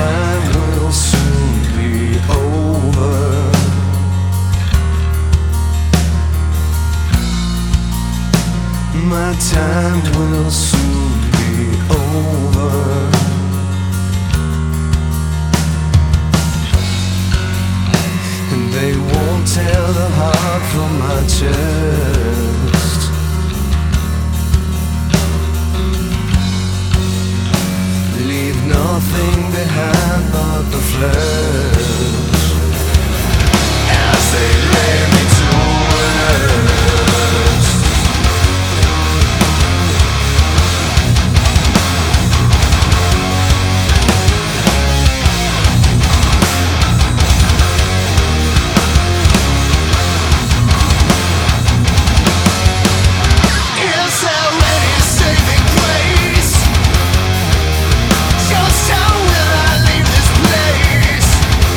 time will soon be over. My time will soon be over. And they won't tear the heart from my chest. Leave nothing behind but the flesh. As they lay me to rest. Is there any saving grace? Just how will I leave this place?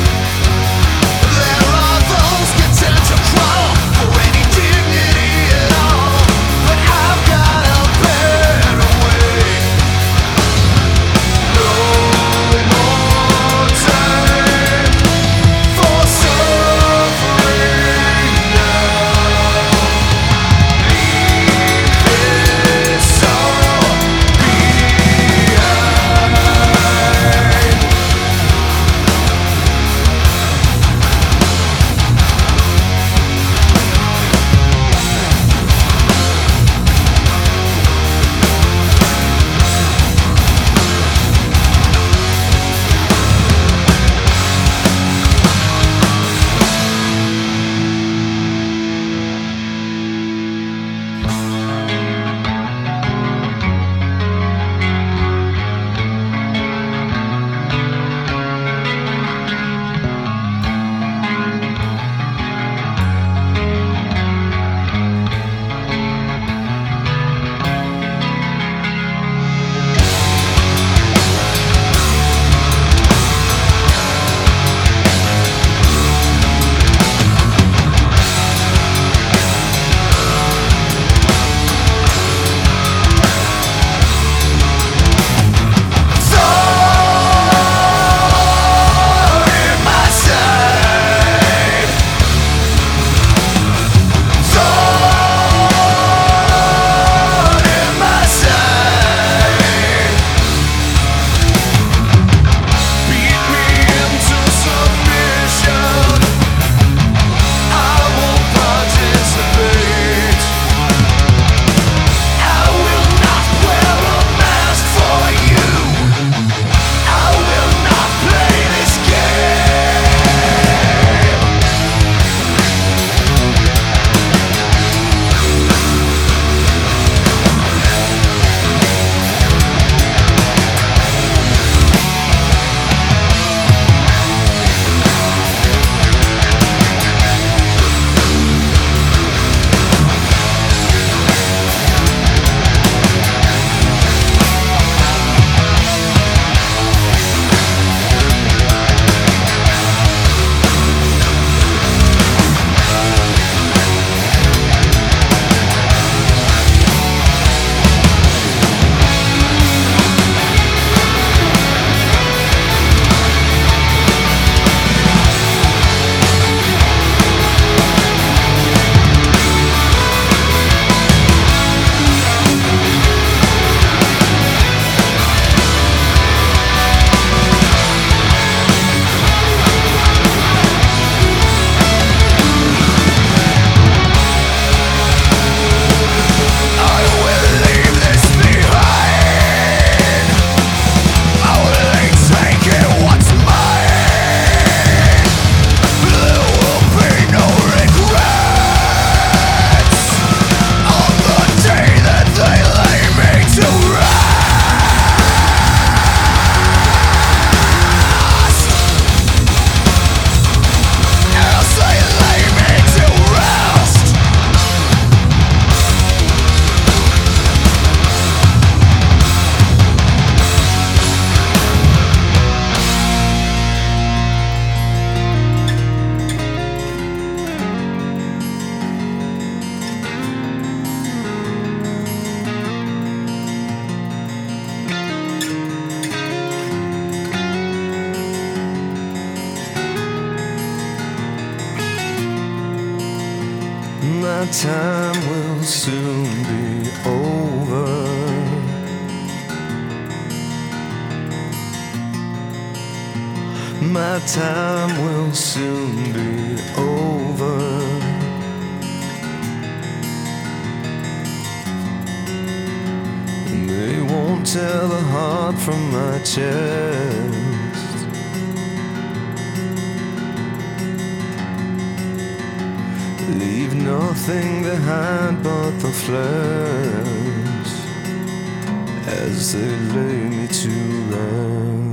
My time will soon be over. My time will soon be over. And they won't tear the heart from my chest. Leave nothing behind but the flesh as they lay me to rest.